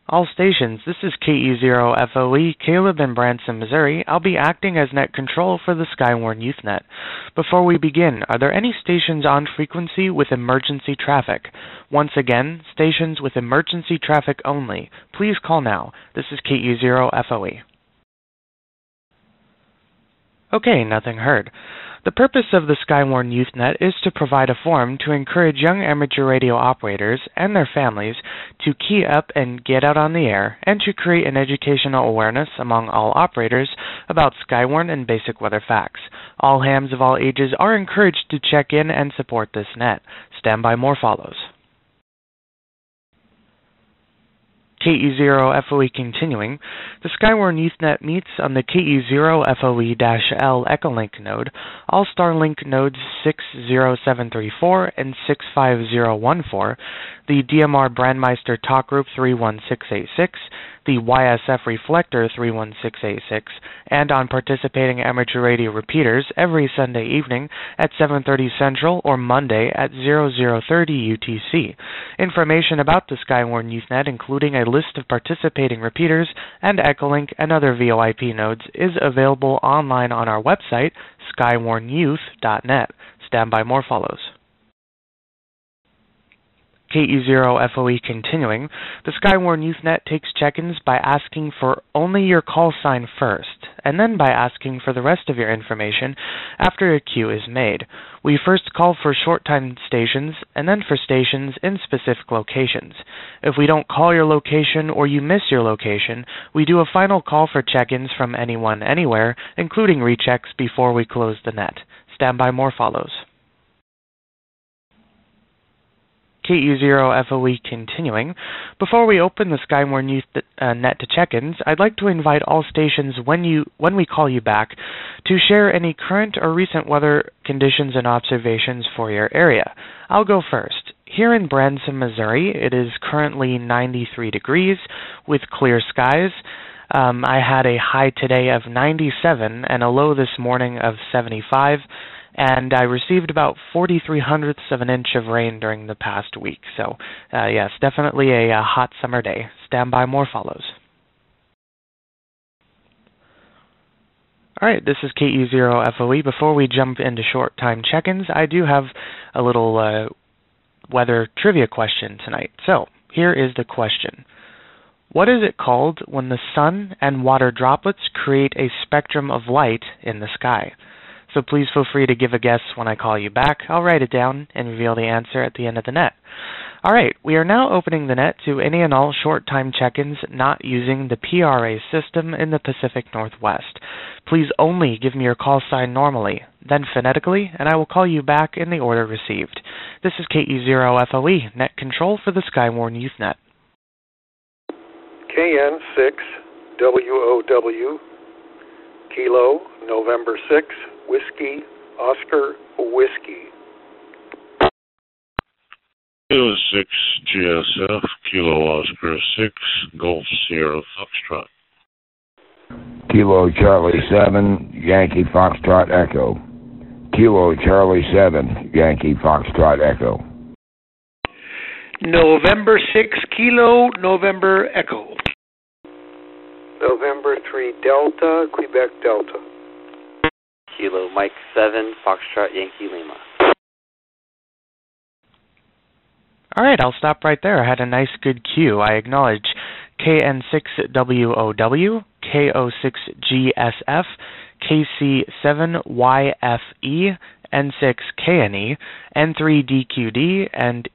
All stations, this is KE0FOE, Caleb in Branson, Missouri. I'll be acting as net control for the Skywarn YouthNet. Before we begin, are there any stations on frequency with emergency traffic? Once again, stations with emergency traffic only. Please call now. This is KE0FOE. Okay, nothing heard. The purpose of the Skywarn YouthNet is to provide a forum to encourage young amateur radio operators and their families to key up and get out on the air, and to create an educational awareness among all operators about Skywarn and basic weather facts. All hams of all ages are encouraged to check in and support this net. Stand by, more follows. KE0FOE continuing. The Skywarn YouthNet meets on the KE0FOE-L Echolink node. All Starlink nodes 60734 and 65014, the DMR Brandmeister Talk Group 31686, the YSF Reflector 31686, and on participating amateur radio repeaters every Sunday evening at 7:30 Central or Monday at 0030 UTC. Information about the Skywarn YouthNet, including a list of participating repeaters and Echolink and other VoIP nodes, is available online on our website, skywarnyouth.net. Stand by, more follows. KE0FOE continuing. The Skywarn YouthNet takes check-ins by asking for only your call sign first, and then by asking for the rest of your information after a queue is made. We first call for short-time stations, and then for stations in specific locations. If we don't call your location or you miss your location, we do a final call for check-ins from anyone, anywhere, including rechecks before we close the net. Stand by, more follows. KE0FOE continuing. Before we open the Skywarn YouthNet to check-ins, I'd like to invite all stations when we call you back to share any current or recent weather conditions and observations for your area. I'll go first. Here in Branson, Missouri, it is currently 93 degrees with clear skies. I had a high today of 97 and a low this morning of 75. And I received about 0.43 of an inch of rain during the past week. So, yes, definitely a hot summer day. Stand by, more follows. All right, this is KE0FOE. Before we jump into short-time check-ins, I do have a little weather trivia question tonight. So, here is the question. What is it called when the sun and water droplets create a spectrum of light in the sky? So please feel free to give a guess when I call you back. I'll write it down and reveal the answer at the end of the net. All right, we are now opening the net to any and all short-time check-ins not using the PRA system in the Pacific Northwest. Please only give me your call sign normally, then phonetically, and I will call you back in the order received. This is KE0FOE, net control for the Skywarn YouthNet. KN6WOW, Kilo, November 6, Whiskey, Oscar, Whiskey. Kilo 6 GSF, Kilo Oscar 6, Golf Sierra Foxtrot. Kilo Charlie 7, Yankee Foxtrot Echo. Kilo Charlie 7, Yankee Foxtrot Echo. November 6, Kilo, November Echo. November 3, Delta, Quebec Delta. Kilo Mike 7, Foxtrot Yankee Lima. All right, I'll stop right there. I had a nice good cue. I acknowledge KN6WOW, KO6GSF, KC7YFE, N6KNE, N3DQD, and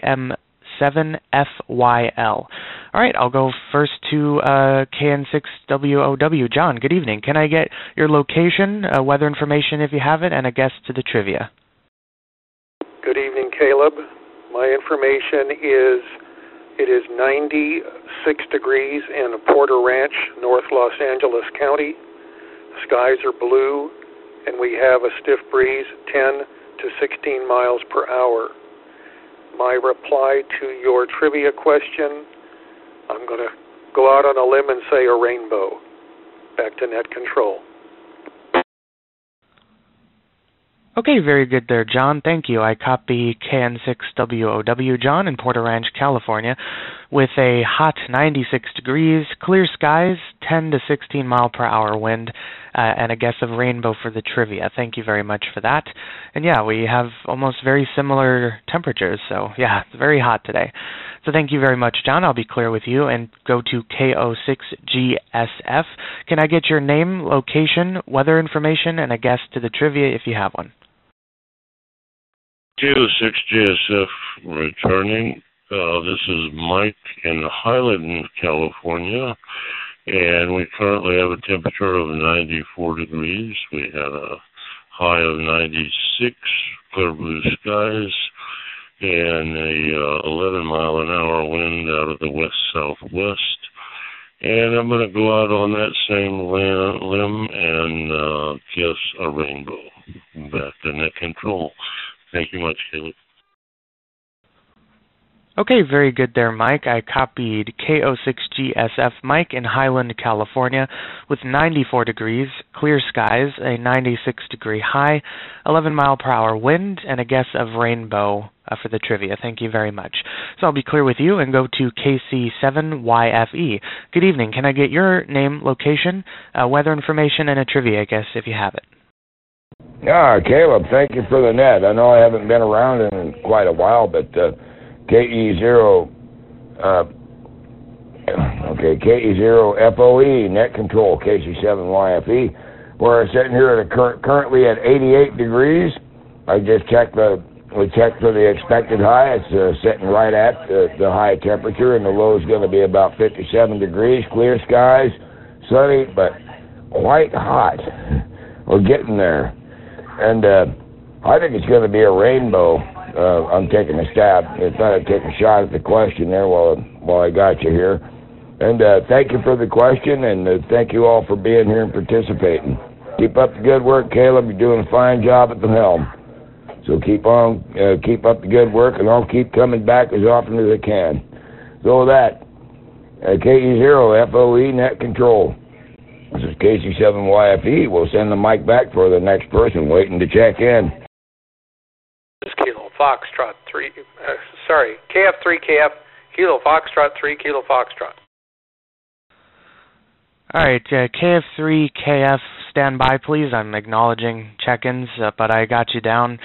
KM7FYL. All right, I'll go first to KN6WOW. John, good evening. Can I get your location, weather information if you have it, and a guess to the trivia? Good evening, Caleb. My information is it is 96 degrees in Porter Ranch, North Los Angeles County. Skies are blue, and we have a stiff breeze, 10 to 16 miles per hour. My reply to your trivia question, I'm going to go out on a limb and say a rainbow. Back to net control. Okay, very good there, John. Thank you. I copy KN6WOW, John, in Porter Ranch, California. with a hot 96 degrees, clear skies, 10 to 16 mile per hour wind, and a guess of rainbow for the trivia. Thank you very much for that. And yeah, we have almost very similar temperatures, so yeah, it's very hot today. So thank you very much, John. I'll be clear with you and go to KO6GSF. Can I get your name, location, weather information, and a guess to the trivia if you have one? KO6GSF returning. This is Mike in Highland, California, and we currently have a temperature of 94 degrees. We had a high of 96, clear blue skies, and a 11-mile-an-hour wind out of the west-southwest. And I'm going to go out on that same limb and guess a rainbow. Back to net control. Thank you much, Caleb. Okay, very good there, Mike. I copied KO6GSF Mike in Highland, California, with 94 degrees, clear skies, a 96-degree high, 11-mile-per-hour wind, and a guess of rainbow for the trivia. Thank you very much. So I'll be clear with you and go to KC7YFE. Good evening. Can I get your name, location, weather information, and a trivia guess if you have it? Yeah, Caleb, thank you for the net. I know I haven't been around in quite a while, but KE0FOE, net control, KC7YFE. We're sitting here at currently at 88 degrees. I just checked we checked for the expected high. It's sitting right at the high temperature, and the low is going to be about 57 degrees, clear skies, sunny, but quite hot. We're getting there. And I think it's going to be a rainbow. I'm taking a stab. I thought I'd take a shot at the question there while I got you here. And thank you for the question, and thank you all for being here and participating. Keep up the good work, Caleb. You're doing a fine job at the helm. So keep up the good work, and I'll keep coming back as often as I can. So with that, KE0FOE, net control. This is KC7YFE. We'll send the mic back for the next person waiting to check in. This is Kilo Foxtrot 3, KF3KF, Kilo Foxtrot 3, Kilo Foxtrot. All right, KF3KF, stand by, please. I'm acknowledging check-ins, but I got you down.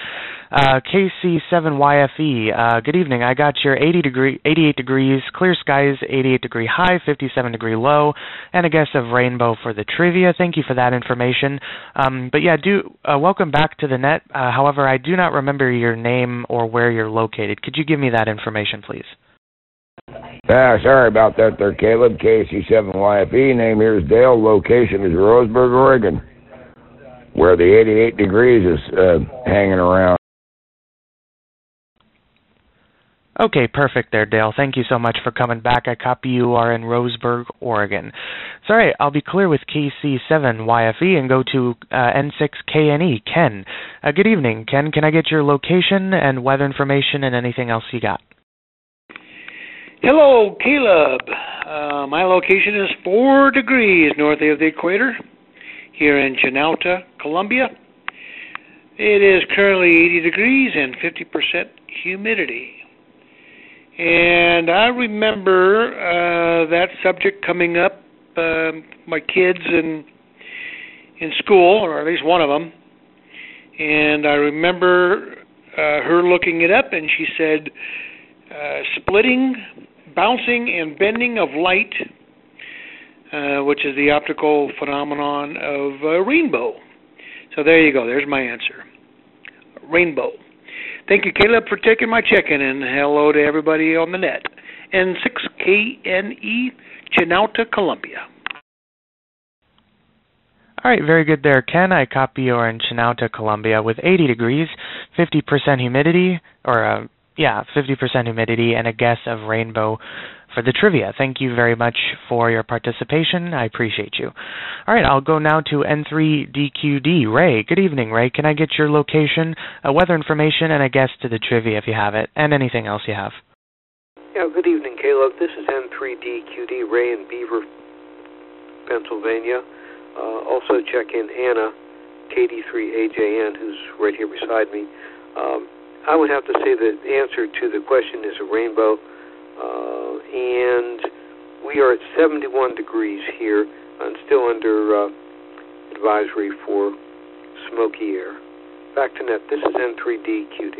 KC7YFE, good evening. I got your 88 degrees, clear skies, 88-degree high, 57-degree low, and a guess of rainbow for the trivia. Thank you for that information. But yeah, welcome back to the net. However, I do not remember your name or where you're located. Could you give me that information, please? Sorry about that there, Caleb. KC7YFE, name here is Dale, location is Roseburg, Oregon, where the 88 degrees is hanging around. Okay, perfect there, Dale. Thank you so much for coming back. I copy you are in Roseburg, Oregon. So, all right, I'll be clear with KC7YFE and go to N6KNE, Ken. Good evening, Ken. Can I get your location and weather information and anything else you got? Hello, Caleb. My location is 4 degrees north of the equator here in Chinauta, Colombia. It is currently 80 degrees and 50% humidity. And I remember that subject coming up, my kids in school, or at least one of them. And I remember her looking it up, and she said, splitting, bouncing, and bending of light, which is the optical phenomenon of a rainbow. So there you go. There's my answer. Rainbow. Thank you, Caleb, for taking my check-in, and hello to everybody on the net. N6KNE, Chinauta, Colombia. All right, very good there, Ken. I copy you're in Chinauta, Colombia, with 80 degrees, 50% humidity, 50% humidity, and a guess of rainbow for the trivia. Thank you very much for your participation. I appreciate you. All right, I'll go now to N3DQD. Ray, good evening, Ray. Can I get your location, weather information, and a guess to the trivia if you have it, and anything else you have? Yeah, good evening, Caleb. This is N3DQD, Ray in Beaver, Pennsylvania. Also check in Anna, KD3AJN, who's right here beside me. I would have to say that the answer to the question is a rainbow. and we are at 71 degrees here and still under advisory for smoky air. Back to net. This is N3DQD.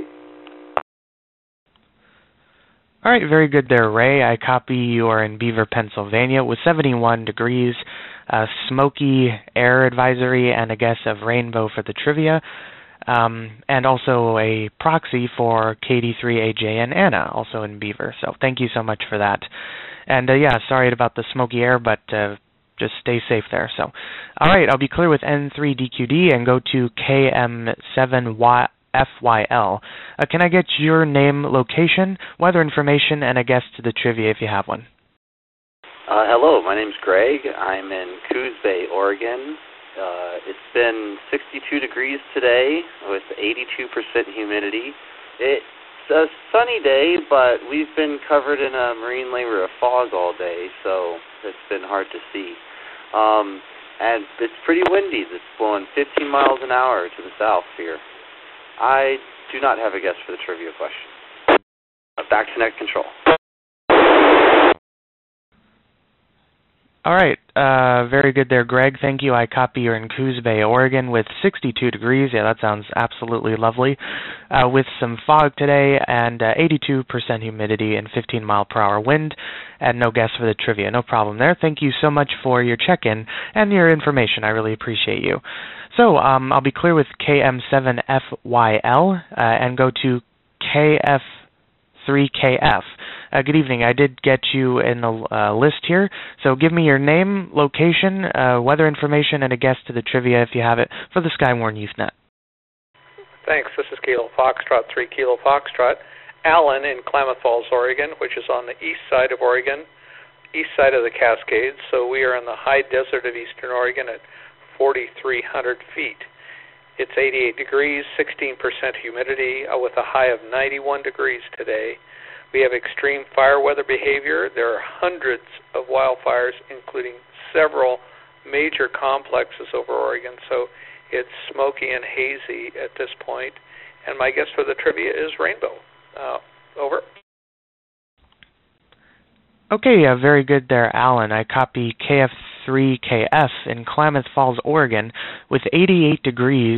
All right, very good there, Ray. I copy you are in Beaver, Pennsylvania with 71 degrees, smoky air advisory, and a guess of rainbow for the trivia, and also a proxy for KD3AJ and Anna, also in Beaver. So thank you so much for that. And yeah, sorry about the smoky air, but just stay safe there. So, all right, I'll be clear with N3DQD and go to KM7FYL. Can I get your name, location, weather information, and a guess to the trivia if you have one? Hello, my name's Greg. I'm in Coos Bay, Oregon. It's been 62 degrees today with 82% humidity. It's a sunny day, but we've been covered in a marine layer of fog all day, so it's been hard to see. And it's pretty windy. It's blowing 15 miles an hour to the south here. I do not have a guess for the trivia question. Back to net control. All right, very good there, Greg. Thank you. I copy you're in Coos Bay, Oregon with 62 degrees. Yeah, that sounds absolutely lovely. With some fog today and 82% humidity and 15-mile-per-hour wind, and no guess for the trivia. No problem there. Thank you so much for your check-in and your information. I really appreciate you. So I'll be clear with KM7FYL and go to KF3KF. Good evening. I did get you in the list here, so give me your name, location, weather information, and a guess to the trivia if you have it for the Skywarn YouthNet. Thanks. This is Kilo Foxtrot, 3 Kilo Foxtrot. Allen in Klamath Falls, Oregon, which is on the east side of Oregon, east side of the Cascades. So we are in the high desert of eastern Oregon at 4,300 feet. It's 88 degrees, 16% humidity, with a high of 91 degrees today. We have extreme fire weather behavior. There are hundreds of wildfires, including several major complexes over Oregon, so it's smoky and hazy at this point. And my guess for the trivia is rainbow. Over. Okay, very good there, Alan. I copy KF3KF in Klamath Falls, Oregon, with 88 degrees,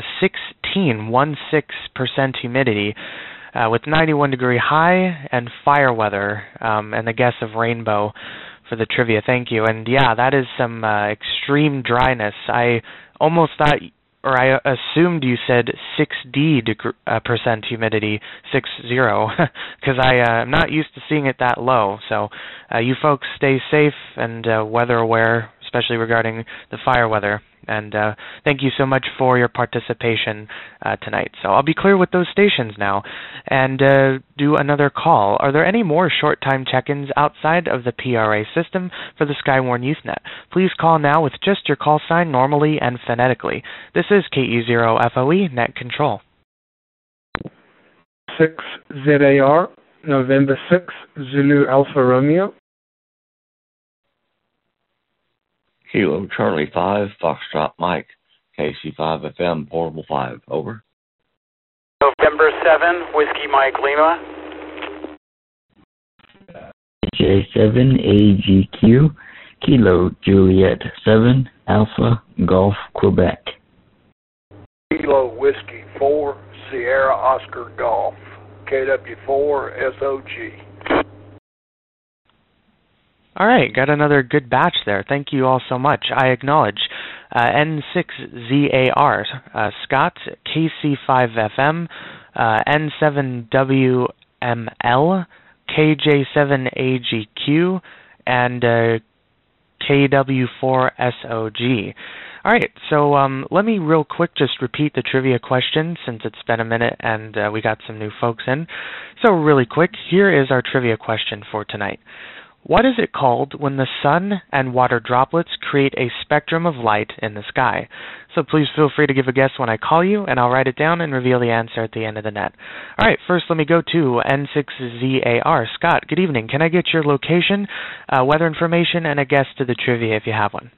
16% humidity, with 91-degree high and fire weather, and the guess of rainbow for the trivia. Thank you. And yeah, that is some extreme dryness. I almost thought, or I assumed you said 60% humidity, 60, because I'm not used to seeing it that low. So you folks stay safe and weather aware, especially regarding the fire weather. And thank you so much for your participation tonight. So I'll be clear with those stations now and do another call. Are there any more short-time check-ins outside of the PRA system for the Skywarn YouthNet? Please call now with just your call sign normally and phonetically. This is KE0FOE Net Control. 6ZAR, November 6, Zulu Alpha Romeo. Kilo Charlie 5, Foxtrot Mike, KC5FM Portable 5, over. November 7, Whiskey Mike Lima. J7AGQ, Kilo Juliet 7, Alpha Golf Quebec. Kilo Whiskey 4, Sierra Oscar Golf, KW4 SOG. All right, got another good batch there. Thank you all so much. I acknowledge N6ZAR, Scott, KC5FM, N7WML, KJ7AGQ, and KW4SOG. All right, so let me real quick just repeat the trivia question since it's been a minute and we got some new folks in. So really quick, here is our trivia question for tonight. What is it called when the sun and water droplets create a spectrum of light in the sky? So please feel free to give a guess when I call you, and I'll write it down and reveal the answer at the end of the net. All right, first let me go to N6ZAR. Scott, good evening. Can I get your location, weather information, and a guess to the trivia if you have one?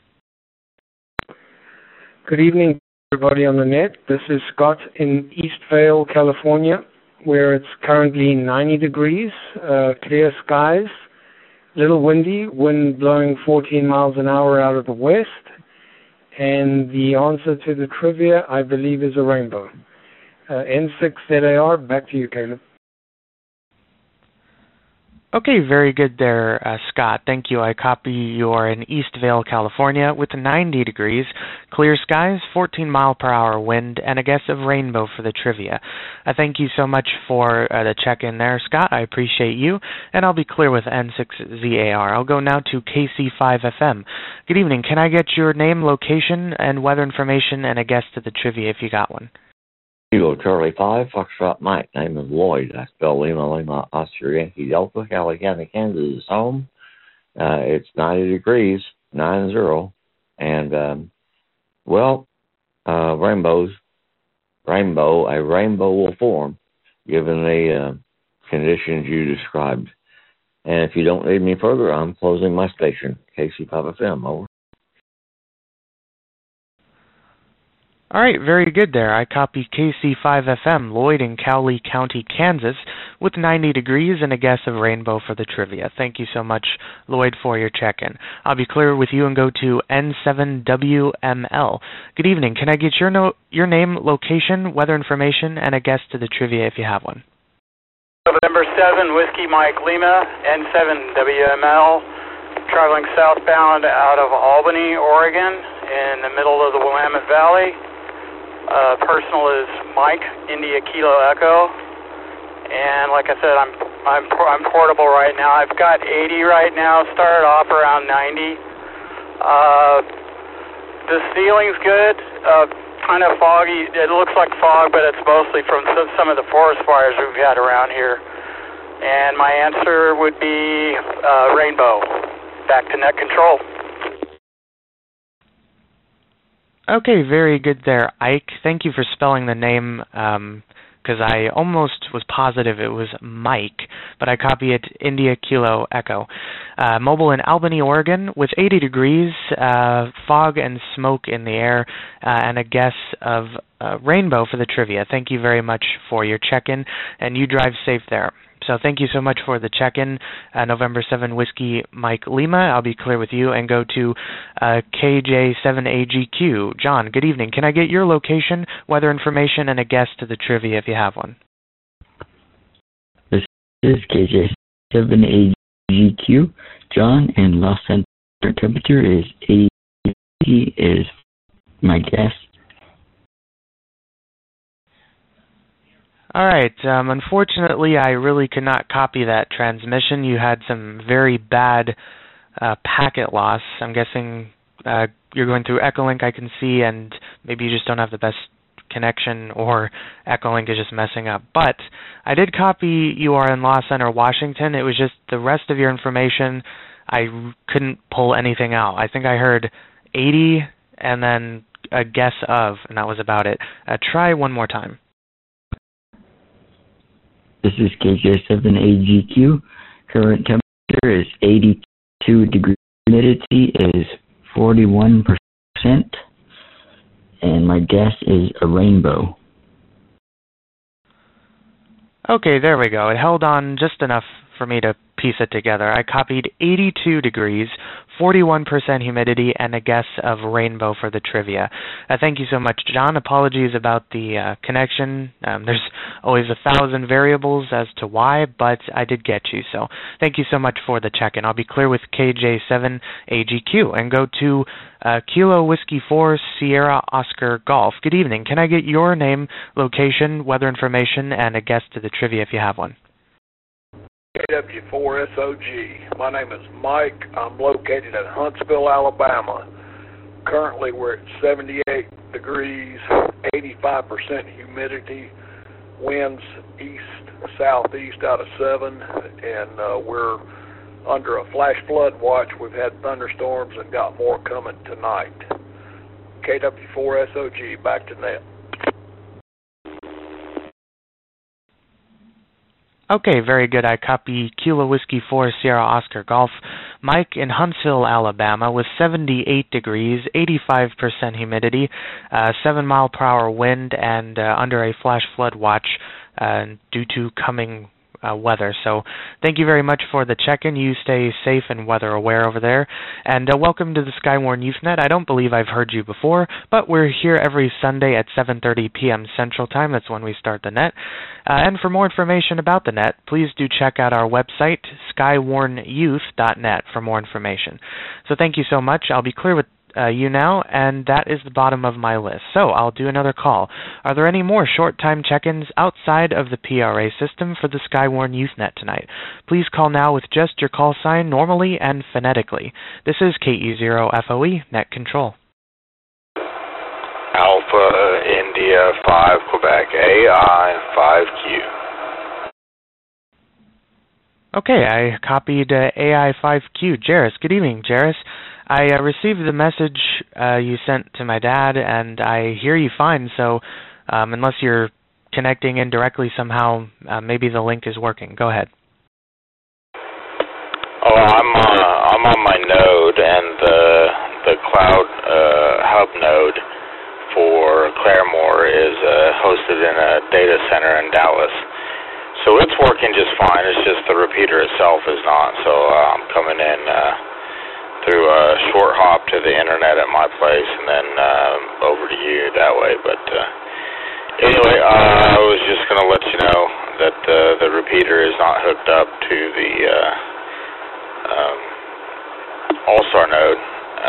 Good evening, everybody on the net. This is Scott in East Vale, California, where it's currently 90 degrees, clear skies, little windy, wind blowing 14 miles an hour out of the west. And the answer to the trivia, I believe, is a rainbow. N6ZAR, back to you, Caleb. Okay, very good there, Scott. Thank you. I copy you are in Eastvale, California, with 90 degrees, clear skies, 14-mile-per-hour wind, and a guess of rainbow for the trivia. Thank you so much for the check-in there, Scott. I appreciate you, and I'll be clear with N6ZAR. I'll go now to KC5FM. Good evening. Can I get your name, location, and weather information, and a guess to the trivia if you got one? Kilo Charlie 5, Foxtrot Mike. Name is Lloyd. I spell Lima, Oscar, Yankee, Delta, Cali County, Kansas is home. It's 90 degrees, 90. And, a rainbow will form given the conditions you described. And if you don't need me further, I'm closing my station. KC5FM, over. All right, very good there. I copy KC5FM, Lloyd in Cowley County, Kansas, with 90 degrees and a guess of rainbow for the trivia. Thank you so much, Lloyd, for your check-in. I'll be clear with you and go to N7WML. Good evening. Can I get your name, location, weather information, and a guess to the trivia if you have one? November 7, Whiskey Mike Lima, N7WML, traveling southbound out of Albany, Oregon, in the middle of the Willamette Valley. Personal is Mike, India Kilo Echo, and like I said, I'm portable right now. I've got 80 right now. Started off around 90. The ceiling's good. Kind of foggy. It looks like fog, but it's mostly from some of the forest fires we've had around here. And my answer would be rainbow. Back to net control. Okay, very good there, Ike. Thank you for spelling the name, because I almost was positive it was Mike, but I copy it India Kilo Echo. Mobile in Albany, Oregon, with 80 degrees, fog and smoke in the air, and a guess of rainbow for the trivia. Thank you very much for your check-in, and you drive safe there. So thank you so much for the check-in, November 7 Whiskey Mike Lima. I'll be clear with you and go to KJ7AGQ. John, good evening. Can I get your location, weather information, and a guess to the trivia if you have one? This is KJ7AGQ. John, and Los Angeles temperature is 80 is my guess. All right. Unfortunately, I really could not copy that transmission. You had some very bad packet loss. I'm guessing you're going through Echolink, I can see, and maybe you just don't have the best connection, or Echolink is just messing up. But I did copy you are in Law Center, Washington. It was just the rest of your information, I couldn't pull anything out. I think I heard 80 and then a guess of, and that was about it. Try one more time. This is KJ7AGQ. Current temperature is 82 degrees. Humidity is 41%. And my guess is a rainbow. Okay, there we go. It held on just enough for me to piece it together. I copied 82 degrees, 41% humidity, and a guess of rainbow for the trivia. Thank you so much, John. Apologies about the connection. There's always 1,000 variables as to why, but I did get you. So thank you so much for the check-in. I'll be clear with KJ7AGQ and go to Kilo Whiskey 4 Sierra Oscar Golf. Good evening. Can I get your name, location, weather information, and a guess to the trivia if you have one? KW4SOG. My name is Mike. I'm located at Huntsville, Alabama. Currently, we're at 78 degrees, 85% humidity, winds east-southeast out of 7, and we're under a flash flood watch. We've had thunderstorms and got more coming tonight. KW4SOG, back to net. Okay, very good. I copy Kilo Whiskey 4 Sierra Oscar Golf. Mike in Huntsville, Alabama, with 78 degrees, 85% humidity, 7-mile-per-hour wind, and under a flash flood watch due to coming weather. So thank you very much for the check-in. You stay safe and weather aware over there. And welcome to the Skywarn Youthnet. I don't believe I've heard you before, but we're here every Sunday at 7:30 p.m. Central Time. That's when we start the net. And for more information about the net, please do check out our website, skywarnyouth.net, for more information. So thank you so much. I'll be clear with you now, and that is the bottom of my list. So I'll do another call. Are there any more short-time check-ins outside of the PRA system for the Skywarn Youthnet tonight? Please call now with just your call sign normally and phonetically. This is KE0FOE, Net Control. Alpha India 5 Quebec AI 5Q. Okay, I copied AI5Q. Jairus, good evening, Jairus. I received the message you sent to my dad, and I hear you fine, so unless you're connecting indirectly somehow, maybe the link is working. Go ahead. Oh, I'm on my node, and the cloud hub node for Claremore is hosted in a data center in Dallas. So it's working just fine. It's just the repeater itself is not. So I'm coming in through a short hop to the internet at my place and then over to you that way. But anyway, I was just going to let you know that the repeater is not hooked up to the All-Star node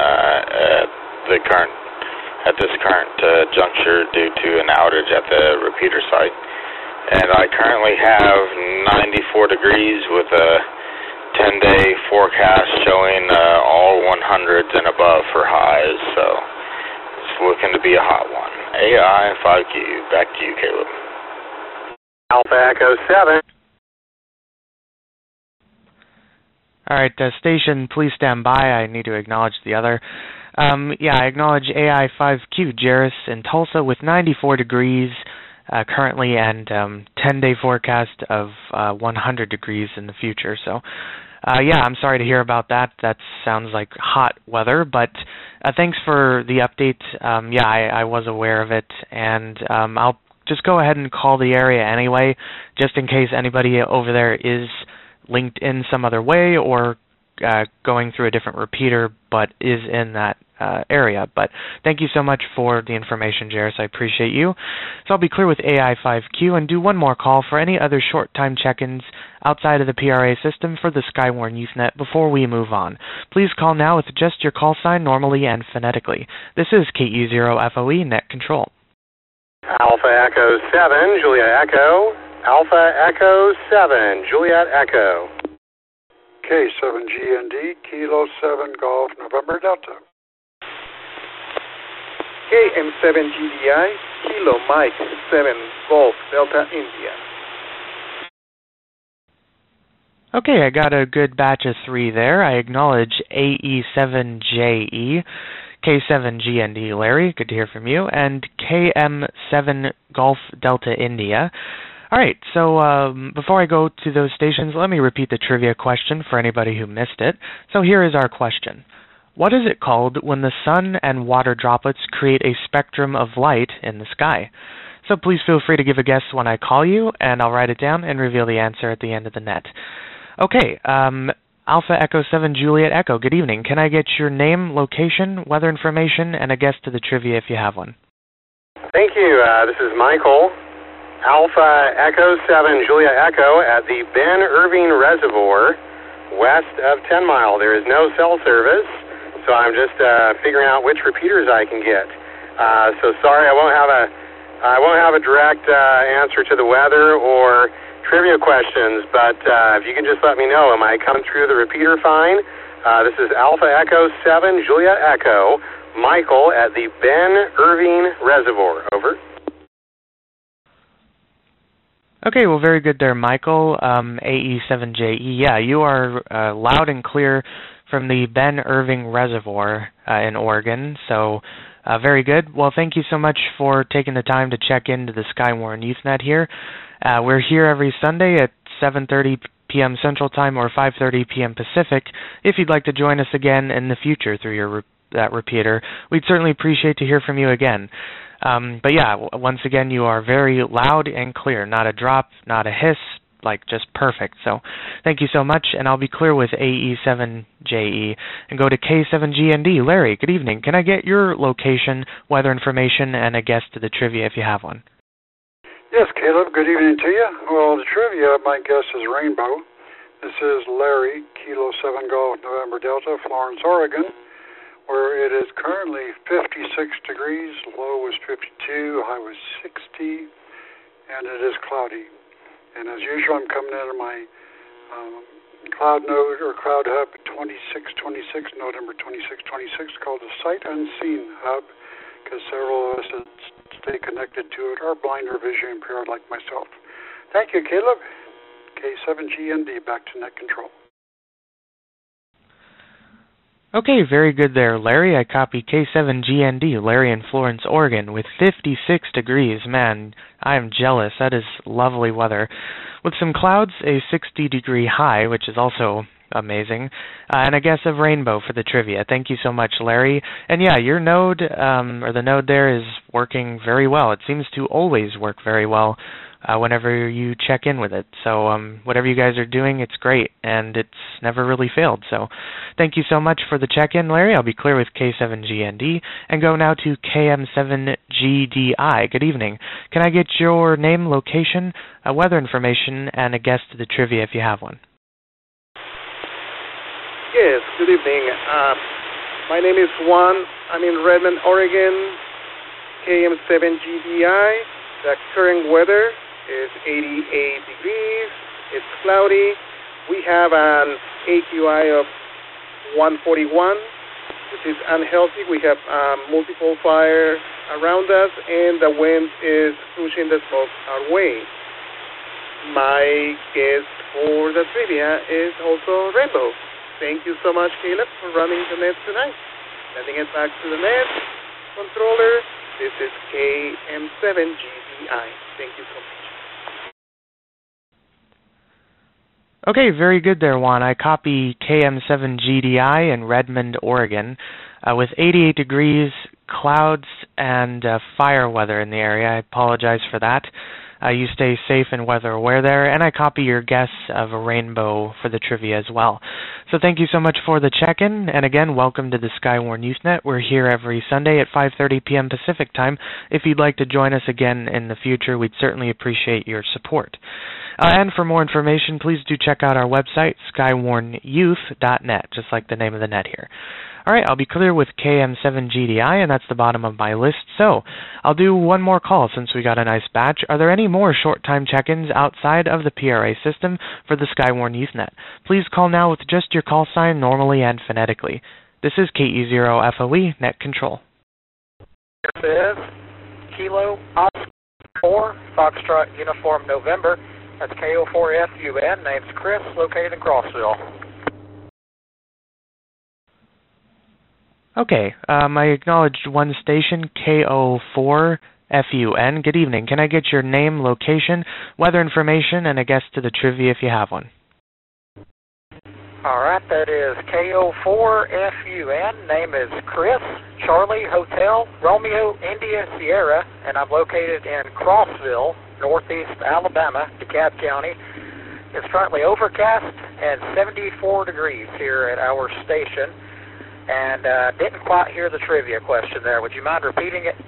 at this current juncture due to an outage at the repeater site. And I currently have 94 degrees with a 10-day forecast showing all 100s and above for highs, so it's looking to be a hot one. AI 5Q, back to you, Caleb. Alpha Echo 7. All right, station, please stand by. I need to acknowledge the other. I acknowledge AI5Q, Jairus in Tulsa with 94 degrees currently and 10-day forecast of 100 degrees in the future. So, I'm sorry to hear about that. That sounds like hot weather, but thanks for the update. I was aware of it, and I'll just go ahead and call the area anyway, just in case anybody over there is linked in some other way or going through a different repeater but is in that area. But thank you so much for the information, Jairus. I appreciate you. So I'll be clear with AI5Q and do one more call for any other short-time check-ins outside of the PRA system for the Skywarn Youthnet before we move on. Please call now with just your call sign normally and phonetically. This is KE0FOE Net Control. Alpha Echo 7, Juliet Echo. Alpha Echo 7, Juliet Echo. K7GND, Kilo 7 Golf, November Delta. KM7GDI, Kilo Mike 7 Golf, Delta, India. Okay, I got a good batch of 3 there. I acknowledge AE7JE, K7GND Larry, good to hear from you, and KM7 Golf Delta India. All right, so before I go to those stations, let me repeat the trivia question for anybody who missed it. So here is our question. What is it called when the sun and water droplets create a spectrum of light in the sky? So please feel free to give a guess when I call you, and I'll write it down and reveal the answer at the end of the net. Okay, Alpha Echo 7 Juliet Echo, good evening. Can I get your name, location, weather information, and a guess to the trivia if you have one? Thank you. This is Michael. Alpha Echo 7 Juliet Echo at the Ben Irving Reservoir west of 10 Mile. There is no cell service, so I'm just figuring out which repeaters I can get. So sorry, I won't have a direct answer to the weather or trivia questions, but if you can just let me know, am I coming through the repeater fine? This is Alpha Echo 7 Juliet Echo, Michael at the Ben Irving Reservoir. Over. Okay, well, very good there, Michael. AE7JE. Yeah, you are loud and clear from the Ben Irving Reservoir in Oregon, so very good. Well, thank you so much for taking the time to check into the Skywarn Youthnet here. We're here every Sunday at 7:30 p.m. Central Time or 5:30 p.m. Pacific. If you'd like to join us again in the future through that repeater, we'd certainly appreciate to hear from you again. But yeah, once again, you are very loud and clear. Not a drop, not a hiss, like just perfect. So thank you so much, and I'll be clear with AE7JE and go to K7GND. Larry, good evening. Can I get your location, weather information, and a guess to the trivia if you have one? Yes, Caleb, good evening to you. Well, the trivia, my guess is Rainbow. This is Larry, Kilo 7 Golf, November Delta, Florence, Oregon, where it is currently 56 degrees, low was 52, high was 60, and it is cloudy. And as usual, I'm coming into my cloud node or cloud hub 2626, node number 2626, called the Sight Unseen Hub, because several of us that stay connected to it are blind or visually impaired like myself. Thank you, Caleb. K7GND, back to net control. Okay, very good there, Larry. I copy K7GND, Larry in Florence, Oregon, with 56 degrees. Man, I am jealous. That is lovely weather. With some clouds, a 60-degree high, which is also amazing, and a guess of rainbow for the trivia. Thank you so much, Larry. And yeah, your node, or the node there, is working very well. It seems to always work very well whenever you check in with it. So whatever you guys are doing, it's great, and it's never really failed. So thank you so much for the check-in, Larry. I'll be clear with K7GND, and go now to KM7GDI. Good evening. Can I get your name, location, weather information, and a guess to the trivia if you have one? Yes, good evening. My name is Juan. I'm in Redmond, Oregon, KM7GDI. The current weather is 88 degrees. It's cloudy. We have an AQI of 141, which is unhealthy. We have multiple fire around us, and the wind is pushing the smoke our way. My guess for the trivia is also rainbow. Thank you so much, Caleb, for running the net tonight. Letting it back to the net controller. This is KM7GDI. Thank you so much. Okay, very good there, Juan. I copy KM7GDI in Redmond, Oregon, with 88 degrees, clouds, and fire weather in the area. I apologize for that. You stay safe and weather aware there, and I copy your guess of a rainbow for the trivia as well. So thank you so much for the check-in, and again, welcome to the Skywarn Usenet. We're here every Sunday at 5:30 p.m. Pacific Time. If you'd like to join us again in the future, we'd certainly appreciate your support. And for more information, please do check out our website, skywarnyouth.net, just like the name of the net here. All right, I'll be clear with KM7GDI, and that's the bottom of my list. So I'll do one more call since we got a nice batch. Are there any more short-time check-ins outside of the PRA system for the Skywarn Usenet? Please call now with just your call sign normally and phonetically. This is KE0FOE, Net Control. This is Kilo Oscar 4, Foxtrot Uniform November. That's KO4FUN. Name's Chris, located in Crossville. Okay, I acknowledged one station, KO4FUN. Good evening. Can I get your name, location, weather information, and a guess to the trivia if you have one? All right, that is KO4FUN. Name is Chris, Charlie, Hotel, Romeo, India, Sierra, and I'm located in Crossville, Northeast Alabama, DeKalb County. It's currently overcast and 74 degrees here at our station. And didn't quite hear the trivia question there. Would you mind repeating it?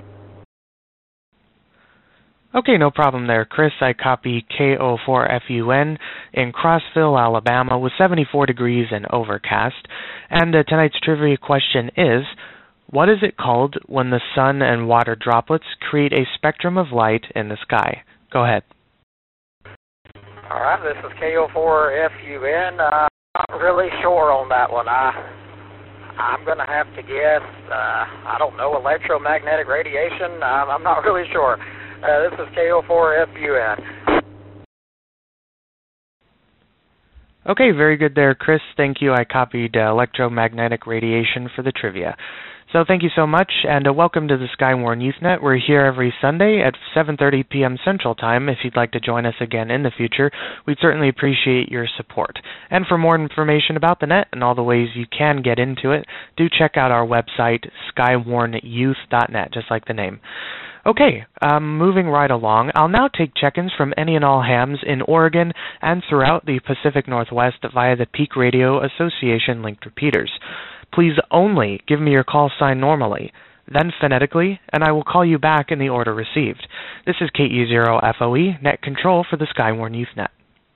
Okay, no problem there, Chris. I copy KO4FUN in Crossville, Alabama, with 74 degrees and overcast. And tonight's trivia question is, what is it called when the sun and water droplets create a spectrum of light in the sky? Go ahead. All right, this is KO4FUN. Not really sure on that one. I'm going to have to guess, I don't know, electromagnetic radiation. I'm not really sure. This is KO4FUN. Okay, very good there, Chris. Thank you. I copied electromagnetic radiation for the trivia. So thank you so much, and welcome to the Skywarn Usenet. We're here every Sunday at 7:30 p.m. Central Time. If you'd like to join us again in the future, we'd certainly appreciate your support. And for more information about the net and all the ways you can get into it, do check out our website, skywarnyouth.net, just like the name. Okay, moving right along, I'll now take check-ins from any and all hams in Oregon and throughout the Pacific Northwest via the Peak Radio Association linked repeaters. Please only give me your call sign normally, then phonetically, and I will call you back in the order received. This is KE0FOE, Net Control for the Skywarn YouthNet.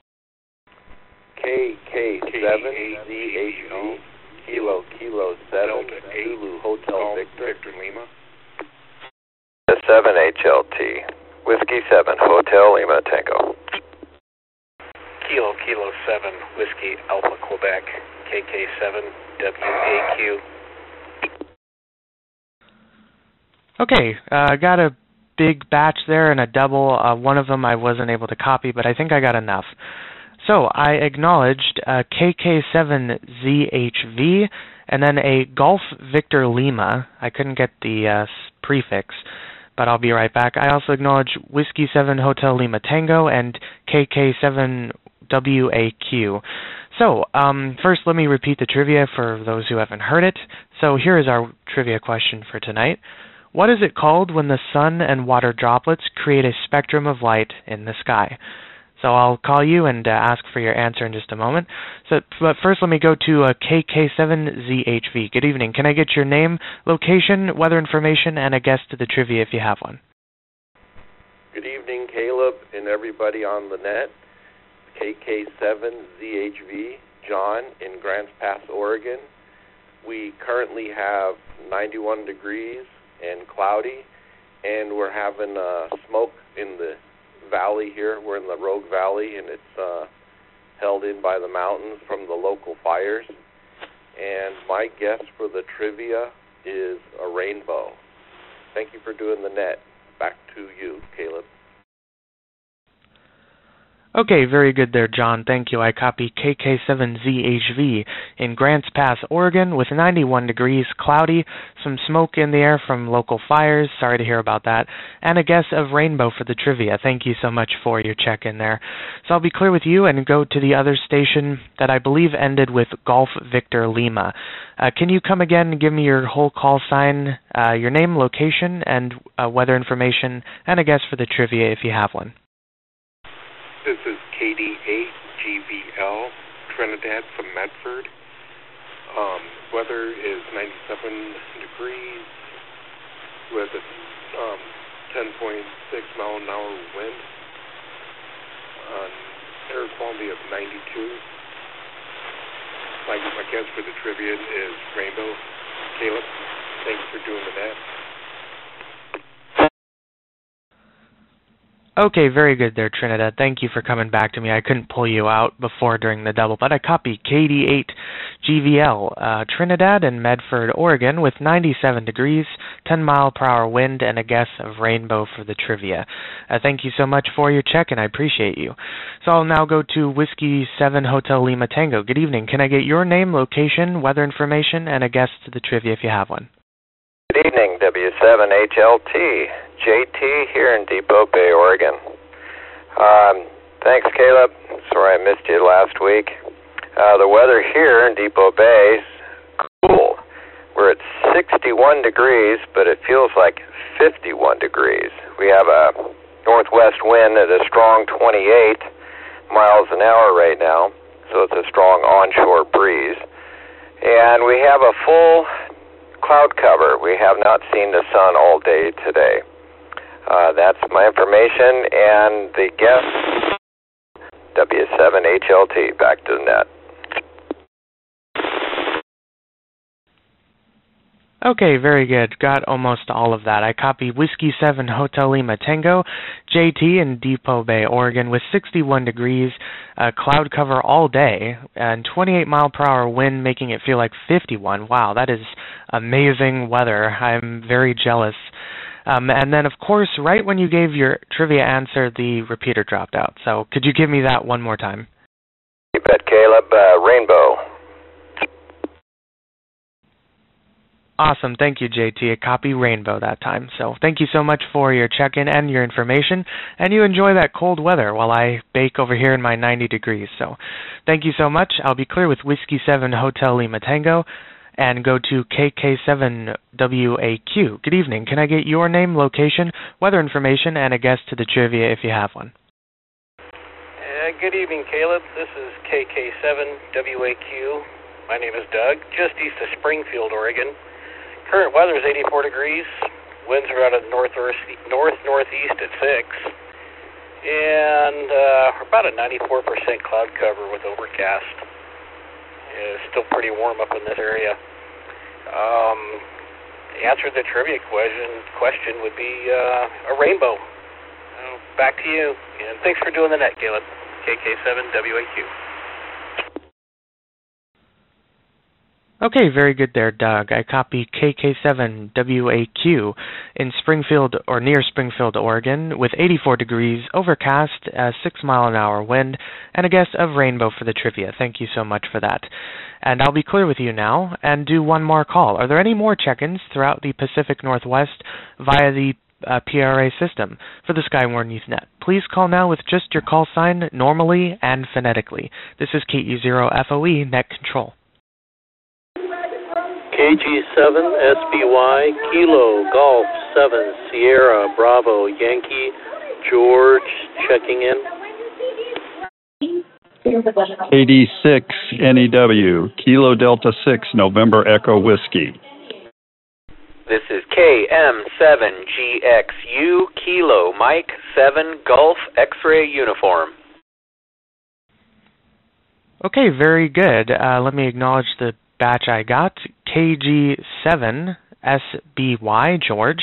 KK7ZHV, Kilo 7, Zulu Hotel Victor Lima. 7HLT, Whiskey 7, Hotel Lima Tango. Kilo 7, Whiskey Alpha Quebec, KK7, WAQ. Okay, I got a big batch there and a double. One of them I wasn't able to copy, but I think I got enough. So I acknowledged KK7ZHV and then a Golf Victor Lima. I couldn't get the prefix, but I'll be right back. I also acknowledge Whiskey 7 Hotel Lima Tango and KK7WAQ. So, first let me repeat the trivia for those who haven't heard it. So here is our trivia question for tonight. What is it called when the sun and water droplets create a spectrum of light in the sky? So I'll call you and ask for your answer in just a moment. But first let me go to KK7ZHV. Good evening. Can I get your name, location, weather information, and a guess to the trivia if you have one? Good evening, Caleb and everybody on the net. KK7ZHV, John in Grants Pass, Oregon. We currently have 91 degrees and cloudy, and we're having smoke in the valley here. We're in the Rogue Valley, and it's held in by the mountains from the local fires. And my guess for the trivia is a rainbow. Thank you for doing the net. Back to you, Caleb. Okay, very good there, John. Thank you. I copy KK7ZHV in Grants Pass, Oregon, with 91 degrees, cloudy, some smoke in the air from local fires. Sorry to hear about that. And a guess of rainbow for the trivia. Thank you so much for your check-in there. So I'll be clear with you and go to the other station that I believe ended with Golf Victor Lima. Can you come again and give me your whole call sign, your name, location, and weather information, and a guess for the trivia if you have one? This is KD8GVL, Trinidad from Medford. Weather is 97 degrees with a 10.6 mile an hour wind. Air quality of 92. My guess for the trivia is rainbow. Caleb, thanks for doing the net. Okay, very good there, Trinidad. Thank you for coming back to me. I couldn't pull you out before during the double, but I copy KD8GVL, Trinidad and Medford, Oregon, with 97 degrees, 10-mile-per-hour wind, and a guess of rainbow for the trivia. Thank you so much for your check, and I appreciate you. So I'll now go to Whiskey 7 Hotel Lima Tango. Good evening. Can I get your name, location, weather information, and a guess to the trivia if you have one? Good evening, W7HLT. JT here in Depot Bay, Oregon. Thanks, Caleb. Sorry I missed you last week. The weather here in Depot Bay is cool. We're at 61 degrees, but it feels like 51 degrees. We have a northwest wind at a strong 28 miles an hour right now, so it's a strong onshore breeze. And we have a full cloud cover. We have not seen the sun all day today. That's my information and the guest, W7HLT. Back to the net. Okay, very good. Got almost all of that. I copy Whiskey 7 Hotel Lima Tango, JT in Depot Bay, Oregon, with 61 degrees, cloud cover all day, and 28-mile-per-hour wind, making it feel like 51. Wow, that is amazing weather. I'm very jealous. And then, of course, right when you gave your trivia answer, the repeater dropped out. So could you give me that one more time? You bet, Caleb. Rainbow. Awesome. Thank you, JT. A copy rainbow that time. So thank you so much for your check-in and your information. And you enjoy that cold weather while I bake over here in my 90 degrees. So thank you so much. I'll be clear with Whiskey 7 Hotel Lima Tango. and go to KK7WAQ. Good evening. Can I get your name, location, weather information, and a guess to the trivia if you have one? Good evening, Caleb. This is KK7WAQ. My name is Doug, just east of Springfield, Oregon. Current weather is 84 degrees. Winds are out of north-northeast at 6. And about a 94% cloud cover with overcast. It's still pretty warm up in this area. The answer to the trivia question would be a rainbow. Back to you. And thanks for doing the net, Caleb. KK7WAQ. Okay, very good there, Doug. I copy KK7WAQ in Springfield or near Springfield, Oregon, with 84 degrees, overcast, a 6-mile-an-hour wind, and a guess of rainbow for the trivia. Thank you so much for that. And I'll be clear with you now and do one more call. Are there any more check-ins throughout the Pacific Northwest via the PRA system for the Skywarn EthNet? Please call now with just your call sign normally and phonetically. This is KE0FOE Net Control. KG7SBY Kilo Golf 7 Sierra Bravo Yankee George checking in. KD6 NEW Kilo Delta 6 November Echo Whiskey. This is KM7GXU Kilo Mike 7 Golf X-Ray Uniform. Okay, very good. Let me acknowledge the batch I got. KG7SBY George,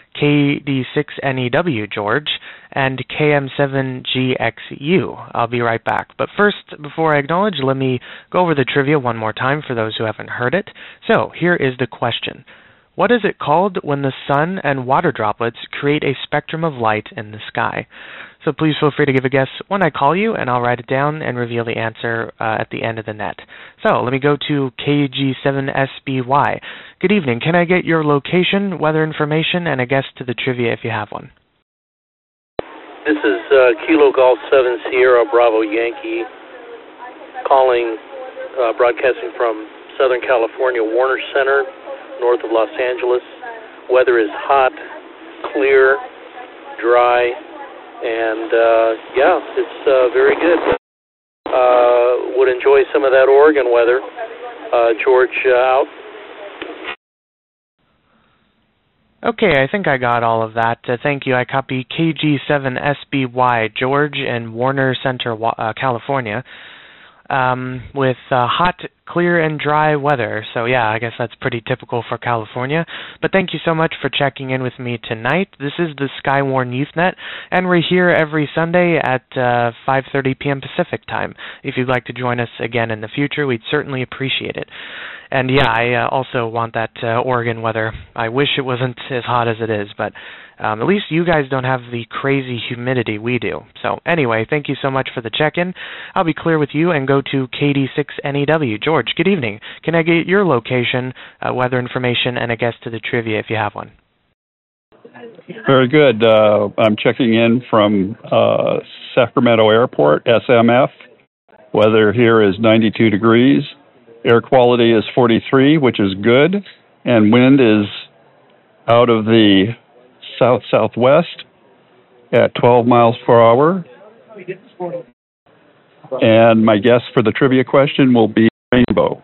KD6NEW George, and KM7GXU. I'll be right back. But first, before I acknowledge, let me go over the trivia one more time for those who haven't heard it. So, here is the question. What is it called when the sun and water droplets create a spectrum of light in the sky? So please feel free to give a guess when I call you, and I'll write it down and reveal the answer at the end of the net. So let me go to KG7SBY. Good evening. Can I get your location, weather information, and a guess to the trivia if you have one? This is Kilo Golf 7 Sierra Bravo Yankee calling, broadcasting from Southern California, Warner Center, north of Los Angeles. Weather is hot, clear, dry, and it's very good. Would enjoy some of that Oregon weather. George out. Okay, I think I got all of that. Thank you. I copy KG7SBY George in Warner Center, California, with hot, clear, and dry weather. So yeah, I guess that's pretty typical for California. But thank you so much for checking in with me tonight. This is the Skywarn EthNet, and we're here every Sunday at 5:30 p.m. Pacific time. If you'd like to join us again in the future, we'd certainly appreciate it. And yeah, I also want that Oregon weather. I wish it wasn't as hot as it is, but at least you guys don't have the crazy humidity we do. So anyway, thank you so much for the check-in. I'll be clear with you and go to KD6NEW. George, good evening. Can I get your location, weather information, and a guess to the trivia if you have one? Very good. I'm checking in from Sacramento Airport, SMF. Weather here is 92 degrees. Air quality is 43, which is good. And wind is out of the south-southwest at 12 miles per hour. And my guess for the trivia question will be rainbow.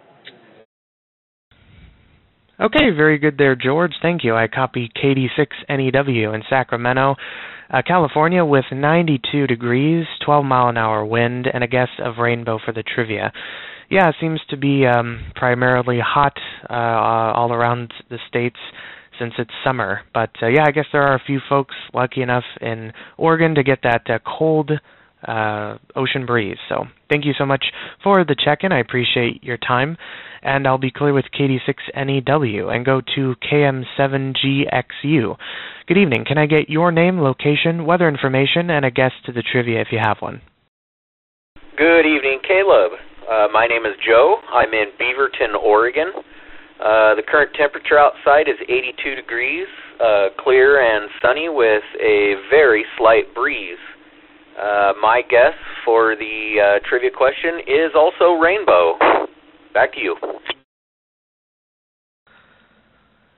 Okay, very good there, George. Thank you. I copy KD6NEW in Sacramento, California, with 92 degrees, 12-mile-an-hour wind, and a guess of rainbow for the trivia. Yeah, it seems to be primarily hot all around the states since it's summer. But yeah, I guess there are a few folks lucky enough in Oregon to get that cold ocean breeze. So thank you so much for the check-in. I appreciate your time. And I'll be clear with KD6NEW and go to KM7GXU. Good evening. Can I get your name, location, weather information, and a guess to the trivia if you have one? Good evening, Caleb. My name is Joe. I'm in Beaverton, Oregon. The current temperature outside is 82 degrees, clear and sunny with a very slight breeze. My guess for the trivia question is also rainbow. Back to you.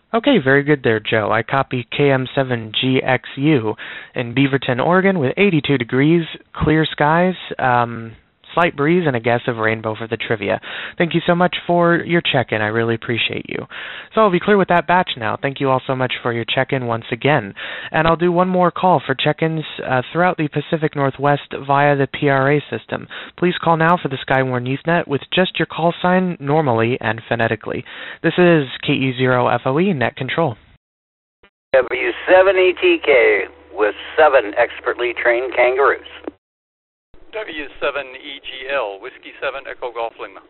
Okay, very good there, Joe. I copy KM7GXU in Beaverton, Oregon with 82 degrees, clear skies, slight breeze, and a guess of rainbow for the trivia. Thank you so much for your check-in. I really appreciate you. So I'll be clear with that batch now. Thank you all so much for your check-in once again. And I'll do one more call for check-ins throughout the Pacific Northwest via the PRA system. Please call now for the Skywarn Usenet with just your call sign normally and phonetically. This is KE0FOE Net Control. W7ETK with 7 expertly trained kangaroos. W7EGL, Whiskey 7 Echo Golf Lima.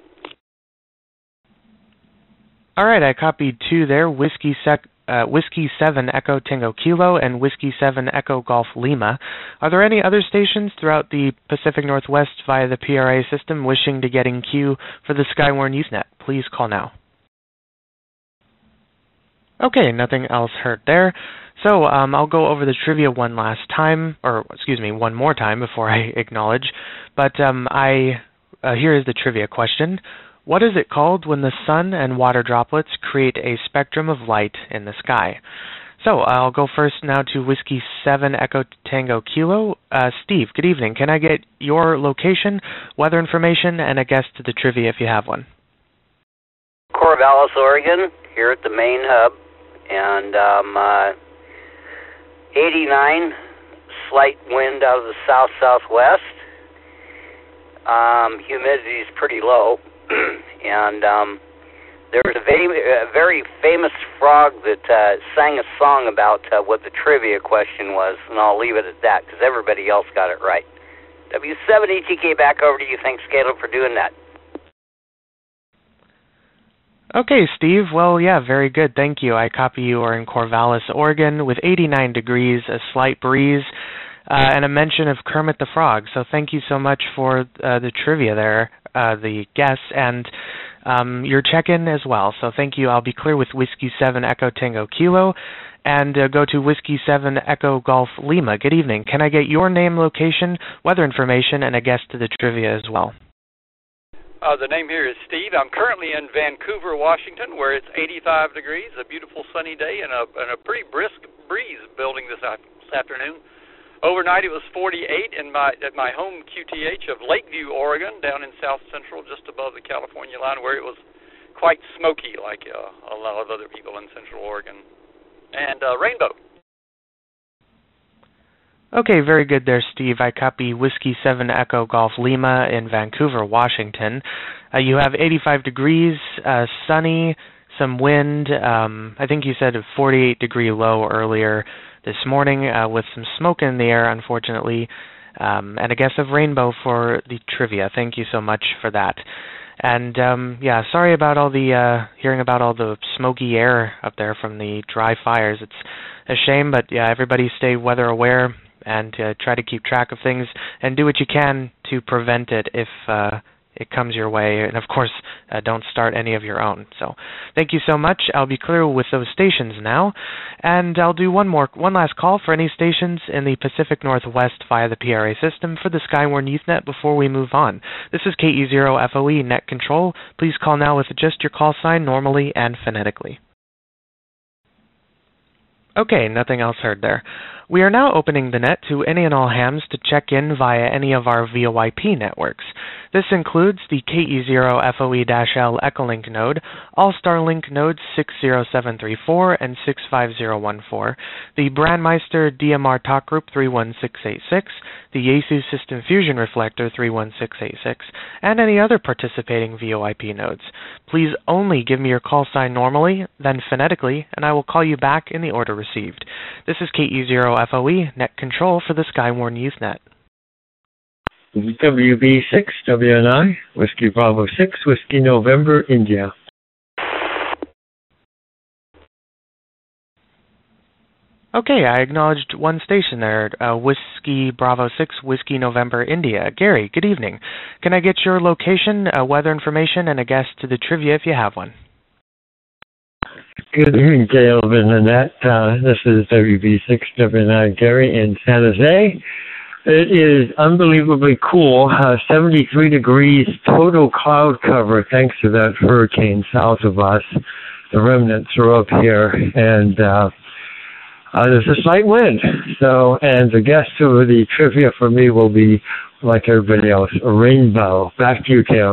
All right, I copied 2 there, Whiskey 7 Echo Tango Kilo and Whiskey 7 Echo Golf Lima. Are there any other stations throughout the Pacific Northwest via the PRA system wishing to get in queue for the Skywarn Usenet? Please call now. Okay, nothing else heard there. So I'll go over the trivia one more time before I acknowledge. But here is the trivia question. What is it called when the sun and water droplets create a spectrum of light in the sky? So I'll go first now to Whiskey 7 Echo Tango Kilo. Steve, good evening. Can I get your location, weather information, and a guess to the trivia if you have one? Corvallis, Oregon, here at the main hub. And 89, slight wind out of the south-southwest. Humidity is pretty low. And there was a very famous frog that sang a song about what the trivia question was, and I'll leave it at that because everybody else got it right. W7ETK, back over to you. Thanks, Caleb, for doing that. Okay, Steve. Well, yeah, very good. Thank you. I copy you are in Corvallis, Oregon, with 89 degrees, a slight breeze, and a mention of Kermit the Frog. So thank you so much for the trivia there, the guess, and your check-in as well. So thank you. I'll be clear with Whiskey 7 Echo Tango Kilo, and go to Whiskey 7 Echo Golf Lima. Good evening. Can I get your name, location, weather information, and a guess to the trivia as well? The name here is Steve. I'm currently in Vancouver, Washington, where it's 85 degrees, a beautiful sunny day, and a pretty brisk breeze building this afternoon. Overnight it was 48 at my home QTH of Lakeview, Oregon, down in south central, just above the California line, where it was quite smoky, like a lot of other people in Central Oregon. And rainbow. Okay, very good there, Steve. I copy Whiskey 7 Echo Golf Lima in Vancouver, Washington. You have 85 degrees, sunny, some wind. I think you said a 48-degree low earlier this morning with some smoke in the air, unfortunately, and a guess of rainbow for the trivia. Thank you so much for that. And, yeah, sorry about all the hearing about all the smoky air up there from the dry fires. It's a shame, but, yeah, everybody stay weather aware and try to keep track of things and do what you can to prevent it if it comes your way. And, of course, don't start any of your own. So thank you so much. I'll be clear with those stations now. And I'll do one last call for any stations in the Pacific Northwest via the PRA system for the Skywarn Usenet before we move on. This is KE0FOE Net Control. Please call now with just your call sign normally and phonetically. Okay, nothing else heard there. We are now opening the net to any and all hams to check in via any of our VoIP networks. This includes the KE0FOE-L Echolink node, all Starlink nodes 60734 and 65014, the Brandmeister DMR Talk Group 31686, the Yaesu System Fusion Reflector 31686, and any other participating VoIP nodes. Please only give me your call sign normally, then phonetically, and I will call you back in the order received. This is KE0FOE Net Control for the Skywarn Usenet. WB6 WNI, Whiskey Bravo 6, Whiskey November, India. Okay, I acknowledged one station there, Whiskey Bravo 6, Whiskey November, India. Gary, good evening. Can I get your location, weather information, and a guess to the trivia if you have one? Good evening, Caleb and Annette. This is WB6 WNI Gary in San Jose. It is unbelievably cool, 73 degrees total cloud cover thanks to that hurricane south of us. the remnants are up here, and there's a slight wind. So, and the guess to the trivia for me will be, like everybody else, a rainbow. Back to you, Caleb.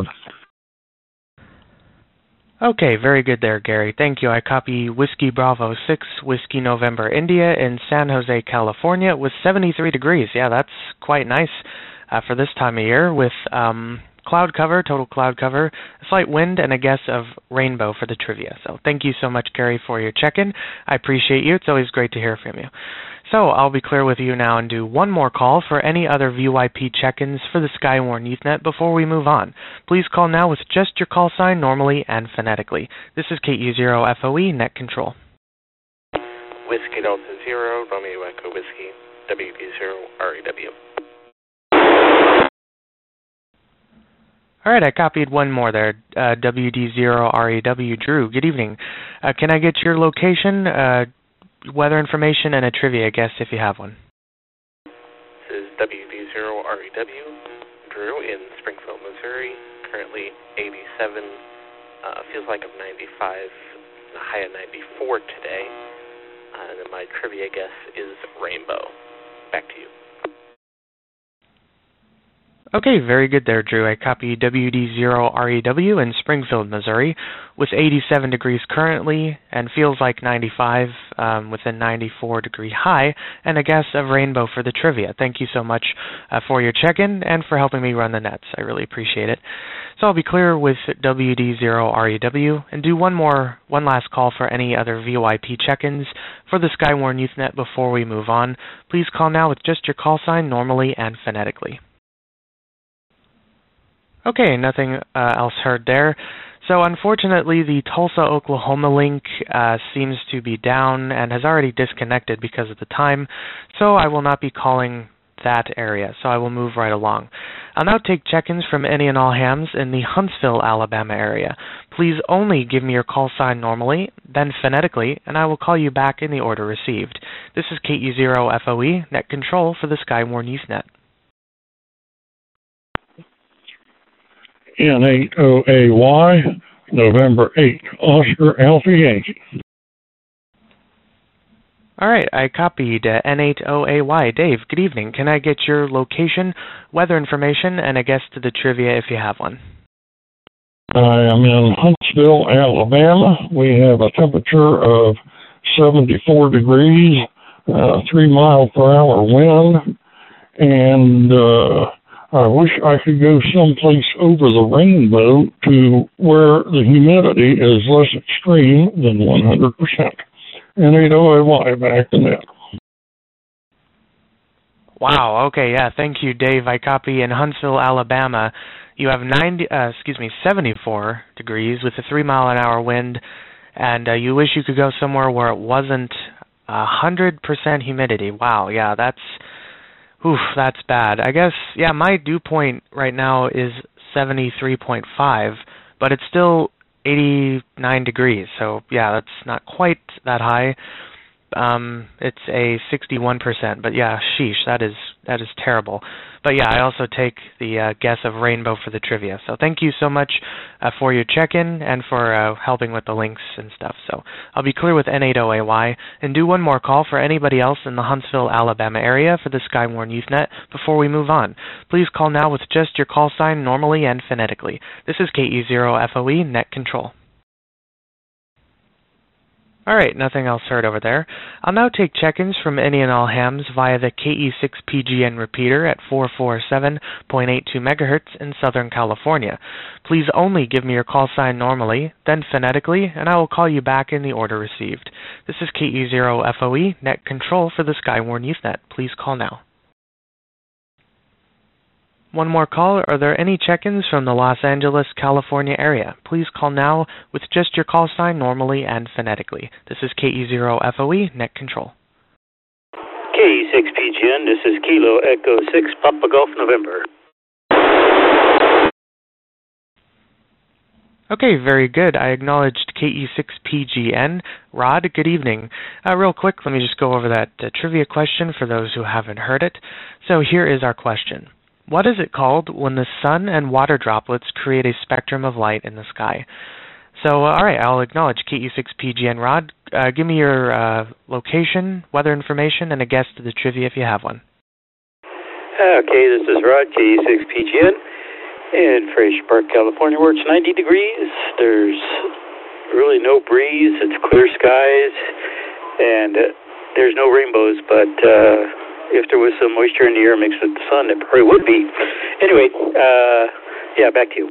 Okay, very good there, Gary. Thank you. I copy Whiskey Bravo 6, Whiskey November India in San Jose, California with 73 degrees. Yeah, that's quite nice for this time of year with cloud cover, total cloud cover, a slight wind, and a guess of rainbow for the trivia. So thank you so much, Gary, for your check-in. I appreciate you. It's always great to hear from you. So I'll be clear with you now and do one more call for any other VYP check-ins for the Skywarn EthNet before we move on. Please call now with just your call sign normally and phonetically. This is KE0FOE Net Control. Whiskey Delta 0, Romeo Echo Whiskey, WD0REW. All right, I copied one more there, WD0REW. Drew, good evening. Can I get your location, weather information, and a trivia guess if you have one? This is WD0REW, Drew in Springfield, Missouri. Currently 87, feels like I'm 95, a high of 94 today. And then my trivia guess is rainbow. Back to you. Okay, very good there, Drew. I copy WD0REW in Springfield, Missouri, with 87 degrees currently and feels like 95 with a 94-degree high, and a guess of rainbow for the trivia. Thank you so much for your check-in and for helping me run the nets. I really appreciate it. So I'll be clear with WD0REW and do one last call for any other VYP check-ins for the Skywarn EthNet before we move on. Please call now with just your call sign normally and phonetically. Okay, nothing else heard there. So unfortunately, the Tulsa, Oklahoma link seems to be down and has already disconnected because of the time, so I will not be calling that area, so I will move right along. I'll now take check-ins from any and all hams in the Huntsville, Alabama area. Please only give me your call sign normally, then phonetically, and I will call you back in the order received. This is KE0FOE, Net Control for the Skywarn EthNet. N8OAY, November 8, Oscar Alpha Yankee. All right, I copied N8OAY. Dave, good evening. Can I get your location, weather information, and a guess to the trivia if you have one? I am in Huntsville, Alabama. We have a temperature of 74 degrees, 3 mile per hour wind, and I wish I could go someplace over the rainbow to where the humidity is less extreme than 100%. N8OAY, back to net. Wow, okay, yeah, thank you, Dave. I copy in Huntsville, Alabama. You have 74 degrees with a 3 mile an hour wind, and you wish you could go somewhere where it wasn't 100% humidity. Wow, yeah, that's bad. I guess, yeah, my dew point right now is 73.5, but it's still 89 degrees. So, yeah, that's not quite that high. It's a 61%, but yeah, sheesh, that is terrible. But yeah, I also take the guess of rainbow for the trivia. So thank you so much for your check-in and for helping with the links and stuff. So I'll be clear with N8OAY and do one more call for anybody else in the Huntsville, Alabama area for the Skywarn EthNet before we move on. Please call now with just your call sign normally and phonetically. This is KE0FOE Net Control. All right, nothing else heard over there. I'll now take check-ins from any and all hams via the KE6PGN repeater at 447.82 megahertz in Southern California. Please only give me your call sign normally, then phonetically, and I will call you back in the order received. This is KE0FOE Net Control for the Skywarn EthNet. Please call now. One more call. Are there any check-ins from the Los Angeles, California area? Please call now with just your call sign normally and phonetically. This is KE0FOE Net Control. KE6PGN, this is Kilo Echo 6 Papa Golf November. Okay, very good. I acknowledged KE6PGN. Rod, good evening. Real quick, let me just go over that trivia question for those who haven't heard it. So here is our question. What is it called when the sun and water droplets create a spectrum of light in the sky? So, all right, I'll acknowledge KE6PGN. Rod, give me your location, weather information, and a guess to the trivia if you have one. Okay, this is Rod, KE6PGN, in Fraser Park, California, where it's 90 degrees. There's really no breeze. It's clear skies, and there's no rainbows, but if there was some moisture in the air mixed with the sun, it probably would be. Anyway, yeah, back to you.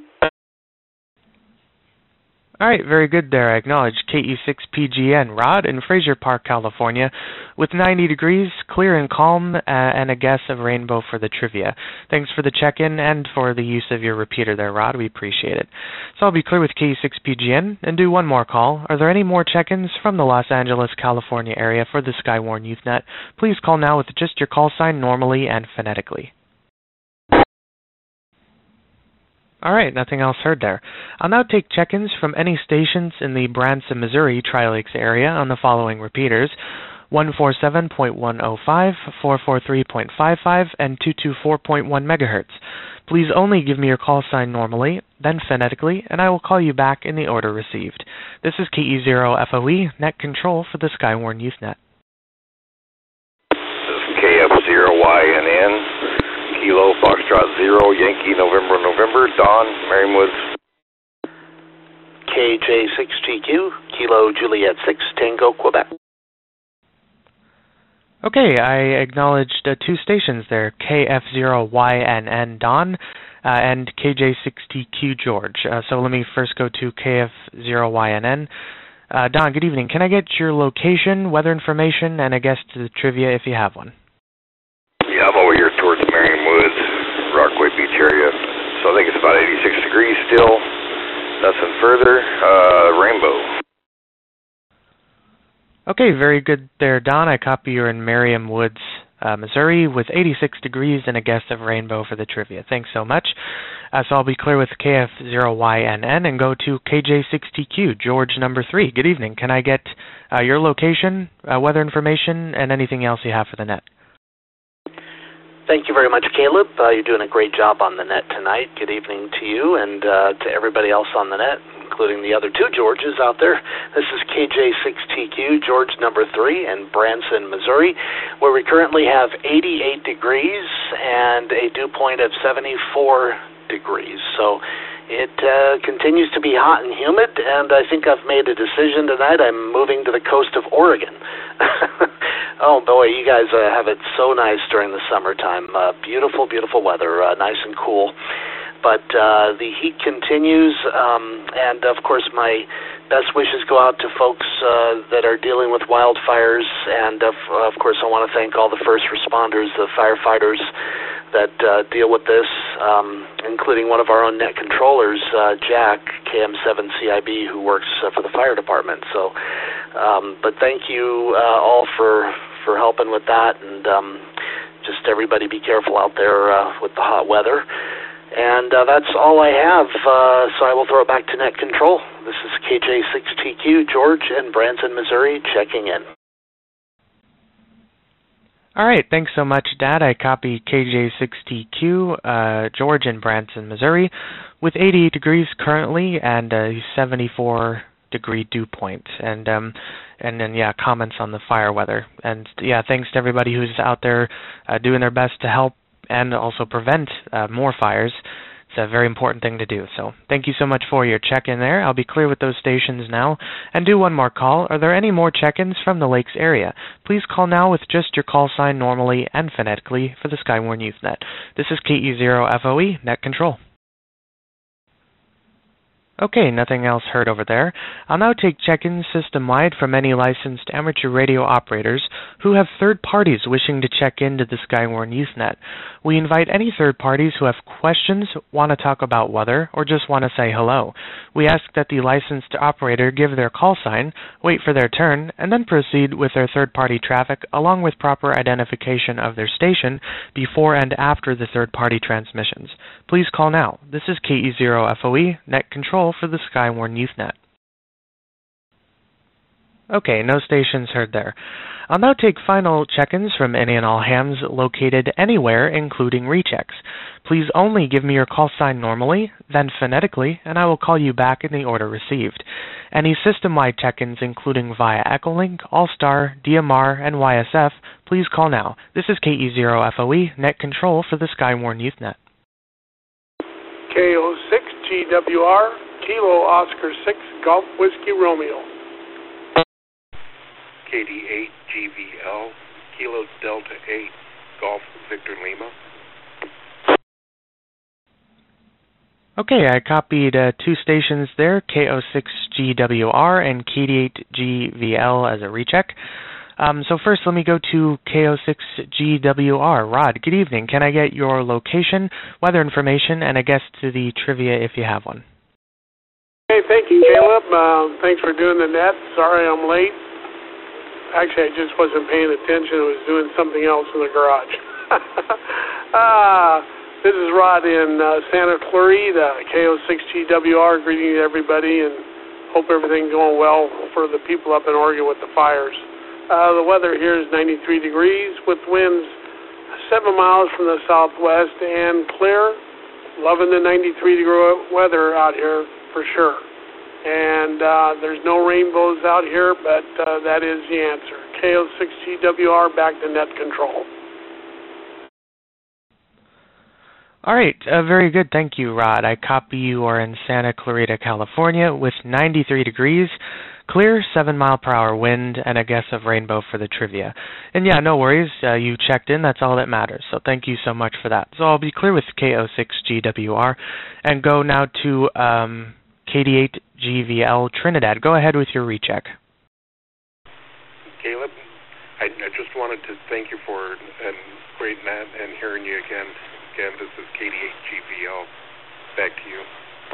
All right, very good there. I acknowledge KE6PGN. Rod in Fraser Park, California, with 90 degrees, clear and calm, and a guess of rainbow for the trivia. Thanks for the check-in and for the use of your repeater there, Rod. We appreciate it. So I'll be clear with KE6PGN and do one more call. Are there any more check-ins from the Los Angeles, California area for the Skywarn YouthNet? Please call now with just your call sign normally and phonetically. All right, nothing else heard there. I'll now take check-ins from any stations in the Branson, Missouri Tri-Lakes area on the following repeaters: 147.105, 443.55, and 224.1 megahertz. Please only give me your call sign normally, then phonetically, and I will call you back in the order received. This is KE0FOE, Net Control for the Skywarn YouthNet. This is KF0YNN. Kilo, Foxtrot 0, Yankee, November, Don, Merriam Woods. KJ6GQ, Kilo, Juliet 6, Tango, Quebec. Okay, I acknowledged two stations there, KF0YNN, Don, and KJ6TQ, George. So let me first go to KF0YNN. Don, good evening. Can I get your location, weather information, and a guess to the trivia if you have one? Yeah, I'm over here towards Merriam Woods, Rockaway Beach area. So I think it's about 86 degrees still. Nothing further. Rainbow. Okay, very good there, Don. I copy you're in Merriam Woods, Missouri, with 86 degrees and a guess of rainbow for the trivia. Thanks so much. So I'll be clear with KF0YNN and go to KJ6TQ, George number 3. Good evening. Can I get your location, weather information, and anything else you have for the net? Thank you very much, Caleb. You're doing a great job on the net tonight. Good evening to you and to everybody else on the net, including the other two Georges out there. This is KJ6TQ, George number 3 in Branson, Missouri, where we currently have 88 degrees and a dew point of 74 degrees. So it continues to be hot and humid, and I think I've made a decision tonight. I'm moving to the coast of Oregon. Oh, boy, you guys have it so nice during the summertime. Beautiful, beautiful weather, nice and cool. But the heat continues, and, of course, my best wishes go out to folks that are dealing with wildfires, and, of course, I want to thank all the first responders, the firefighters that deal with this, including one of our own net controllers, Jack, KM7CIB, who works for the fire department. So, but thank you all for helping with that, and just everybody be careful out there with the hot weather. And that's all I have, so I will throw it back to Net Control. This is KJ6TQ, George in Branson, Missouri, checking in. All right, thanks so much, Dad. I copy KJ6TQ, George in Branson, Missouri, with 88 degrees currently and a 74-degree dew point. And then, yeah, comments on the fire weather. And, yeah, thanks to everybody who's out there doing their best to help and also prevent more fires. It's a very important thing to do. So thank you so much for your check-in there. I'll be clear with those stations now and do one more call. Are there any more check-ins from the Lakes area? Please call now with just your call sign normally and phonetically for the Skywarn YouthNet. This is KE0FOE, Net Control. Okay, nothing else heard over there. I'll now take check-ins system-wide from any licensed amateur radio operators who have third parties wishing to check into the Skywarn YouthNet. We invite any third parties who have questions, want to talk about weather, or just want to say hello. We ask that the licensed operator give their call sign, wait for their turn, and then proceed with their third-party traffic along with proper identification of their station before and after the third-party transmissions. Please call now. This is KE0FOE, Net Control for the Skywarn YouthNet. Okay, no stations heard there. I'll now take final check-ins from any and all hams located anywhere, including rechecks. Please only give me your call sign normally, then phonetically, and I will call you back in the order received. Any system-wide check-ins, including via Echolink, All-Star, DMR, and YSF, please call now. This is KE0FOE, Net Control for the Skywarn UthNet. KO6GWR, Kilo Oscar 6, Golf Whiskey Romeo. KD8GVL, Kilo Delta 8, Golf Victor Lima. Okay, I copied 2 stations there, KO6GWR and KD8GVL as a recheck. So first, let me go to KO6GWR. Rod, good evening. Can I get your location, weather information, and a guess to the trivia if you have one? Hey, thank you, Caleb. Thanks for doing the net. Sorry I'm late. Actually, I just wasn't paying attention. I was doing something else in the garage. This is Rod in Santa Clarita, KO6GWR. Greeting to everybody, and hope everything's going well for the people up in Oregon with the fires. The weather here is 93 degrees with winds 7 miles from the southwest and clear. Loving the 93-degree weather out here for sure. And there's no rainbows out here, but that is the answer. KO6GWR, back to net control. All right, very good. Thank you, Rod. I copy you are in Santa Clarita, California with 93 degrees, clear, 7-mile-per-hour wind, and a guess of rainbow for the trivia. And yeah, no worries. You checked in. That's all that matters. So thank you so much for that. So I'll be clear with KO6GWR and go now to KD8GVL Trinidad. Go ahead with your recheck. Caleb, I just wanted to thank you for a great net and hearing you again. Again, this is KD8GVL. Back to you.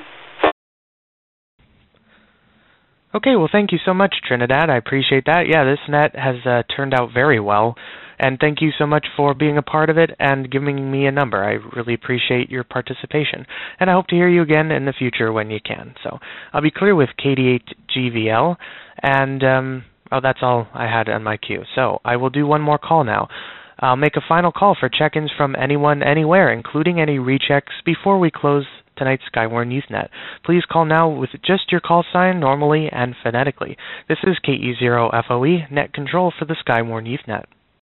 Okay, well, thank you so much, Trinidad. I appreciate that. Yeah, this net has turned out very well, and thank you so much for being a part of it and giving me a number. I really appreciate your participation, and I hope to hear you again in the future when you can. So I'll be clear with KD8GVL, and that's all I had on my queue. So I will do one more call now. I'll make a final call for check-ins from anyone, anywhere, including any rechecks, before we close tonight's Skywarn UthNet. Please call now with just your call sign normally and phonetically. This is KE0FOE, Net Control for the Skywarn UthNet.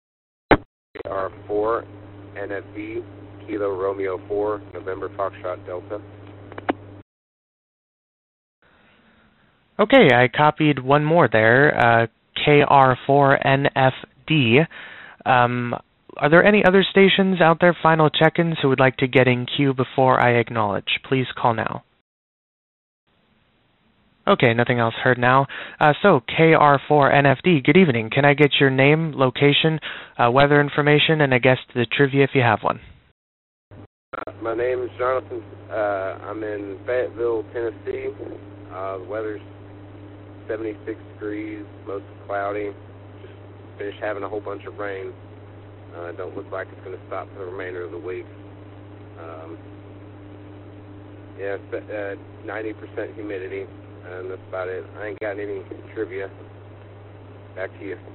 R4, NFB, Kilo Romeo 4, November Foxtrot Delta. Okay, I copied one more there, KR4NFD. Are there any other stations out there, final check-ins, who would like to get in queue before I acknowledge? Please call now. Okay, nothing else heard now. So, KR4NFD, good evening. Can I get your name, location, weather information, and a guess to the trivia if you have one? My name is Jonathan. I'm in Fayetteville, Tennessee. The weather's 76 degrees, mostly cloudy. Just finished having a whole bunch of rain. Don't look like it's going to stop for the remainder of the week. 90% humidity, and that's about it. I ain't got any trivia. Back to you.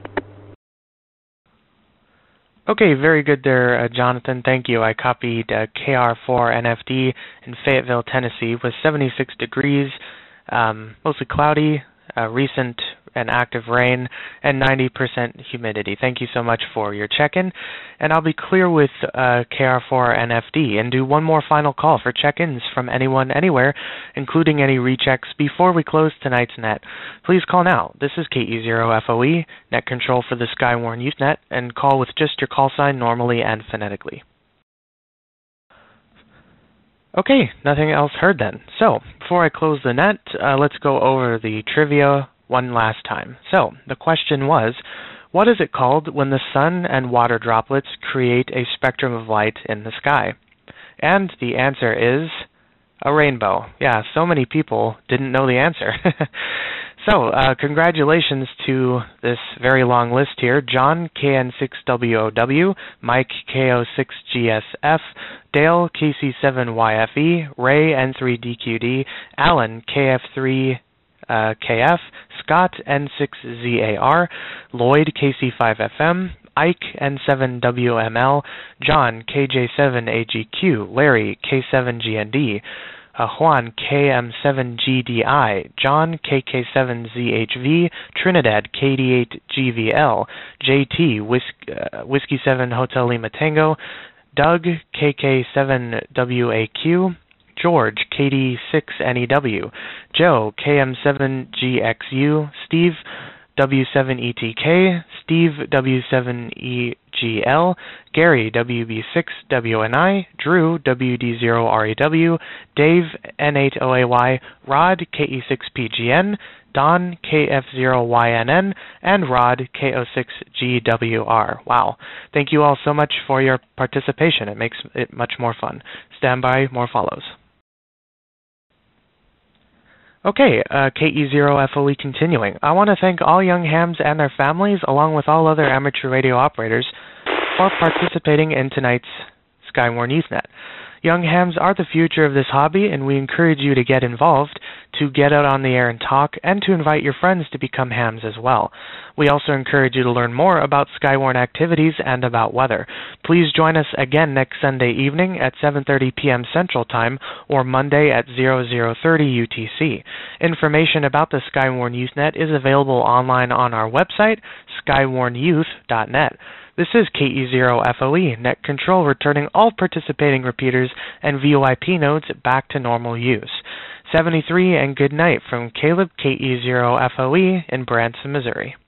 Okay, very good there, Jonathan. Thank you. I copied KR4NFD in Fayetteville, Tennessee, with 76 degrees, mostly cloudy, recent and active rain, and 90% humidity. Thank you so much for your check-in. And I'll be clear with KR4NFD and do one more final call for check-ins from anyone, anywhere, including any rechecks, before we close tonight's net. Please call now. This is KE0FOE, Net Control for the Skywarn UthNet, and call with just your call sign normally and phonetically. Okay, nothing else heard then. So, before I close the net, let's go over the trivia one last time. So, the question was, what is it called when the sun and water droplets create a spectrum of light in the sky? And the answer is a rainbow. Yeah, so many people didn't know the answer. So, congratulations to this very long list here. John, KN6WOW, Mike, KO6GSF, Dale, KC7YFE, Ray, N3DQD, Alan, KF3 KF, Scott N6ZAR, Lloyd KC5FM, Ike N7WML, John KJ7AGQ, Larry K7GND, Juan KM7GDI, John KK7ZHV, Trinidad KD8GVL, JT Whiskey 7 Hotel Lima Tango, Doug KK7WAQ, George KD6NEW, Joe KM7GXU, Steve W7ETK, Steve W7EGL, Gary WB6WNI, Drew WD0REW, Dave N8OAY, Rod KE6PGN, Don KF0YNN, and Rod KO6GWR. Wow. Thank you all so much for your participation. It makes it much more fun. Stand by, more follows. Okay, KE0FOE continuing. I want to thank all young hams and their families, along with all other amateur radio operators, for participating in tonight's Skywarn YouthNet. Young hams are the future of this hobby, and we encourage you to get involved, to get out on the air and talk, and to invite your friends to become hams as well. We also encourage you to learn more about Skywarn activities and about weather. Please join us again next Sunday evening at 7:30 p.m. Central Time or Monday at 0030 UTC. Information about the Skywarn YouthNet is available online on our website, skywarnyouth.net. This is KE0FOE, Net Control, returning all participating repeaters and VoIP nodes back to normal use. 73 and good night from Caleb, KE0FOE in Branson, Missouri.